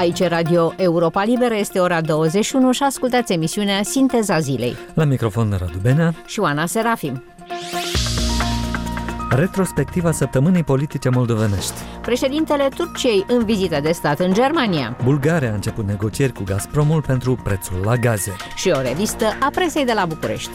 Aici Radio Europa Liberă, este ora 21 și ascultați emisiunea Sinteza Zilei. La microfon Radu Benea și Oana Serafim. Retrospectiva săptămânii politice moldovenești. Președintele Turciei în vizită de stat în Germania. Bulgaria a început negocieri cu Gazpromul pentru prețul la gaze. Și o revistă a presei de la București.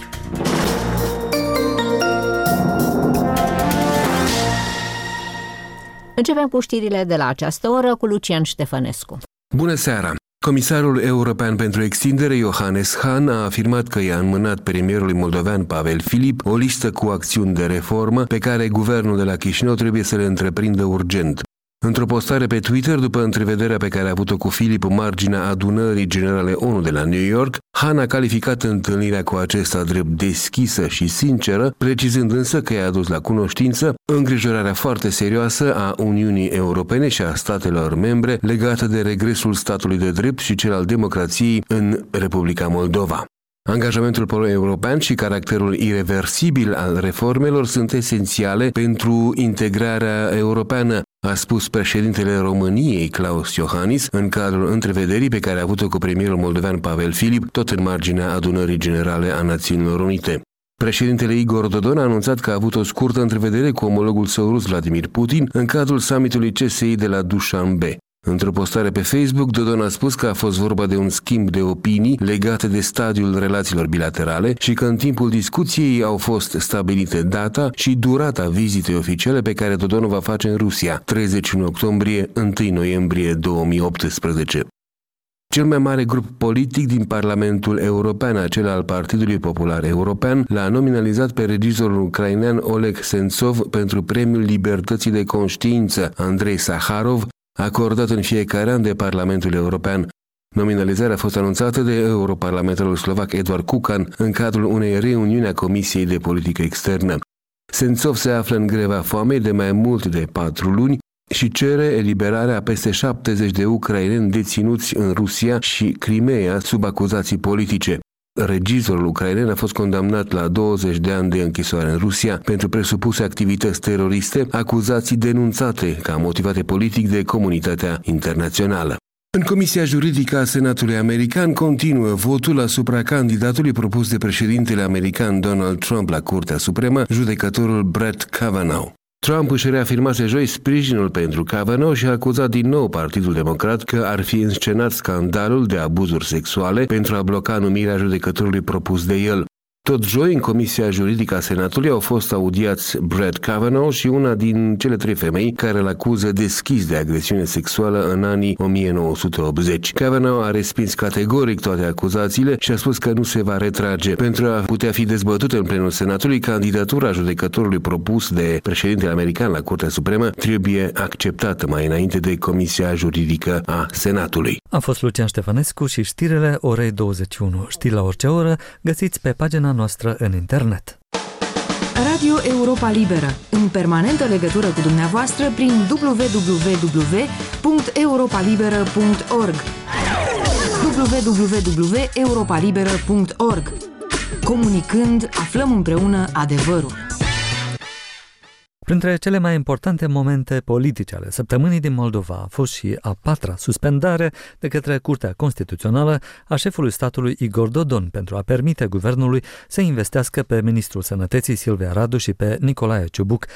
Începem cu știrile de la această oră cu Lucian Ștefănescu. Bună seara! Comisarul european pentru extindere, Johannes Hahn, a afirmat că i-a înmânat premierului moldovean Pavel Filip o listă cu acțiuni de reformă pe care guvernul de la Chișinău trebuie să le întreprindă urgent. Într-o postare pe Twitter, după întrevederea pe care a avut-o cu Filip în marginea adunării generale ONU de la New York, Hahn a calificat întâlnirea cu acesta drept deschisă și sinceră, precizând însă că i-a adus la cunoștință îngrijorarea foarte serioasă a Uniunii Europene și a statelor membre legată de regresul statului de drept și cel al democrației în Republica Moldova. Angajamentul pro-european și caracterul ireversibil al reformelor sunt esențiale pentru integrarea europeană, a spus președintele României, Klaus Iohannis, în cadrul întrevederii pe care a avut-o cu premierul moldovean Pavel Filip, tot în marginea adunării generale a Națiunilor Unite. Președintele Igor Dodon a anunțat că a avut o scurtă întrevedere cu omologul său rus Vladimir Putin în cadrul summitului CSI de la Dușanbe. Într-o postare pe Facebook, Dodon a spus că a fost vorba de un schimb de opinii legate de stadiul relațiilor bilaterale și că în timpul discuției au fost stabilite data și durata vizitei oficiale pe care Dodon o va face în Rusia, 31 octombrie, 1 noiembrie 2018. Cel mai mare grup politic din Parlamentul European, acela al Partidului Popular European, l-a nominalizat pe regizorul ucrainean Oleg Sentsov pentru Premiul Libertății de Conștiință Andrei Saharov, acordat în fiecare an de Parlamentul European. Nominalizarea a fost anunțată de europarlamentarul slovac Eduard Kukan în cadrul unei reuniuni a Comisiei de Politică Externă. Sentsov se află în greva foamei de mai mult de 4 luni și cere eliberarea a peste 70 de ucraineni deținuți în Rusia și Crimea sub acuzații politice. Regizorul ucrainen a fost condamnat la 20 de ani de închisoare în Rusia pentru presupuse activități teroriste, acuzații denunțate ca motivate politic de comunitatea internațională. În Comisia Juridică a Senatului American continuă votul asupra candidatului propus de președintele american Donald Trump la Curtea Supremă, judecătorul Brett Kavanaugh. Trump își reafirmase joi sprijinul pentru Kavanaugh și a acuzat din nou Partidul Democrat că ar fi înscenat scandalul de abuzuri sexuale pentru a bloca numirea judecătorului propus de el. Tot joi, în Comisia Juridică a Senatului au fost audiați Brett Kavanaugh și una din cele 3 femei care îl acuză deschis de agresiune sexuală în anii 1980. Kavanaugh a respins categoric toate acuzațiile și a spus că nu se va retrage. Pentru a putea fi dezbătută în plenul Senatului, candidatura judecătorului propus de președintele american la Curtea Supremă trebuie acceptată mai înainte de Comisia Juridică a Senatului. A fost Lucian Ștefănescu și știrile orei 21. Știri la orice oră găsiți pe pagina noastră în internet. Radio Europa Liberă, în permanentă legătură cu dumneavoastră prin www.europalibera.org www.europalibera.org. Comunicând, aflăm împreună adevărul. Printre cele mai importante momente politice ale săptămânii din Moldova a fost și a 4-a suspendare de către Curtea Constituțională a șefului statului Igor Dodon pentru a permite guvernului să investească pe ministrul Sănătății Silvia Radu și pe Nicolae Ciubuc